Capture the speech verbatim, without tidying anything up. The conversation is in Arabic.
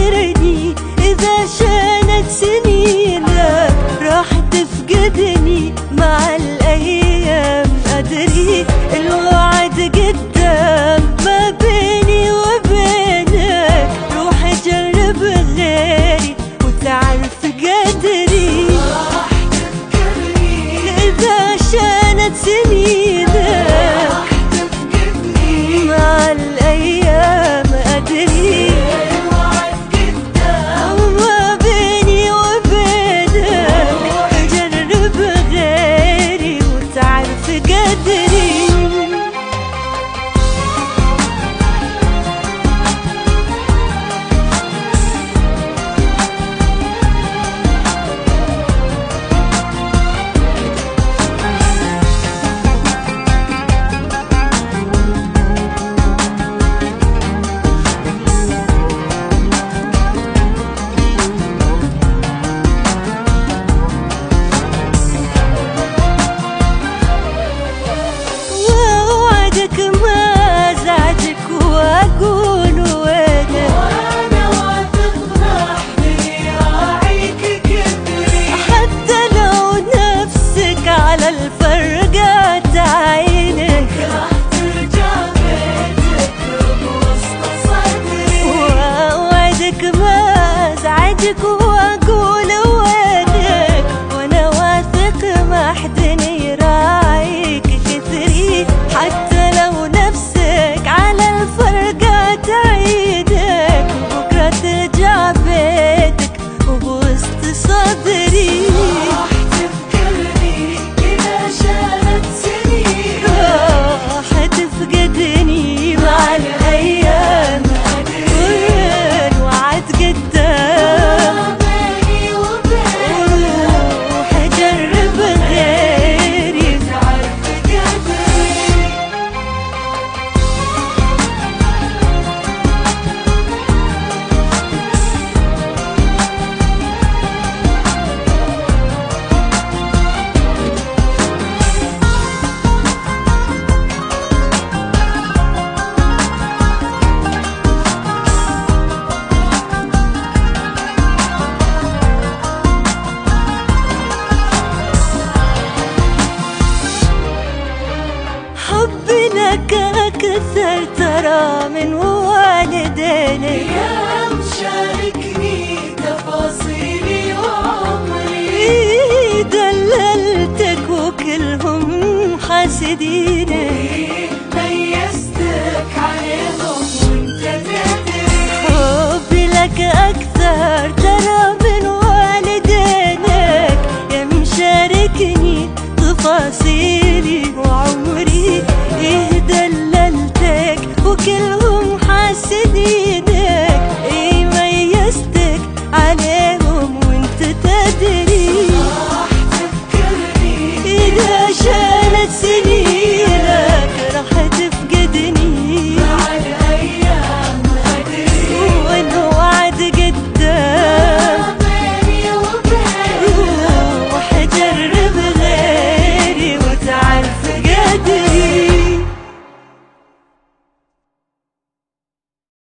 خاطرني إذا شانت سنينك راح تفقدني مع الأيام. أدري الوعد قدام ما بيني وبينك، روح جرب غيري وتعرف قدري. راح تفكرني إذا شانت سنينك راح تفقدني مع الأيام. أدري الوعد قدام ما بيني وبينك، روح جرب غيري وتعرف قدري. ما ازعجك واقول وينك، وانا واثق بحضني راعيك كبري. حتى لو نفسك على الفرقة تعينك راح ترجع بيتك بوسط صدري. واوعدك ما ازعجك واقول وينك، وانا واثق بحضني راعيك كثري. حتى نفسك على الفرقة تعيدك، وبكرة ترجع بيتك وبوسط صدري. راح تفكرني إذا شالت سنين، راح تفقدني مع الأيام. والوعد قدام ما بيني وبينك، روح جرب غيري تعرف قدري. حبي لك أكثر ترى من والدينك، يا مشاركني تفاصيلي وعمري. دللتك وكلهم حاسدينك،